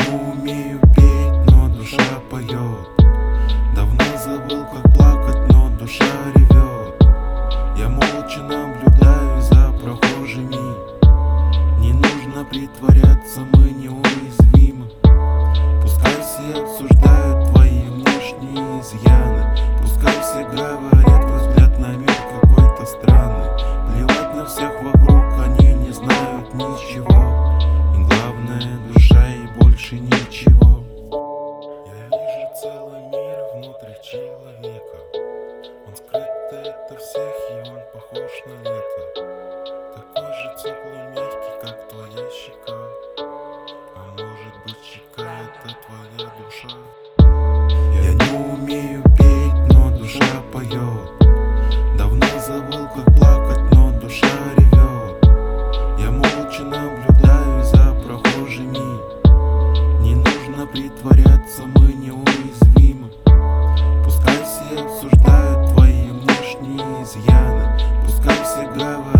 умею петь, но душа поет. Давно забыл, как плакать, но душа ревет. Я молча наблюдаю за прохожими. Не нужно притворяться, мы неуязвимы. Пускай все обсуждают твои внешние изъяны. Пускай все говорят, твой взгляд на мир какой-то странный. Плевать на всех вокруг, они не знают ничего. И главное, душа и больше ничего. Я вижу целый мир внутри человека. Он скрыт ото всех, и он похож на лето. Такой же теплый, мягкий, как твоя щека. А может быть, щека — это твоя душа. Я не умею петь, но душа поет. Давно забыл, как плакать, но душа ревет. Я молча наблюдаю за прохожими. Не нужно притворяться, мы неуязвимы. Пускай все обсуждают твои внешние изъяны. Пускай все говорят,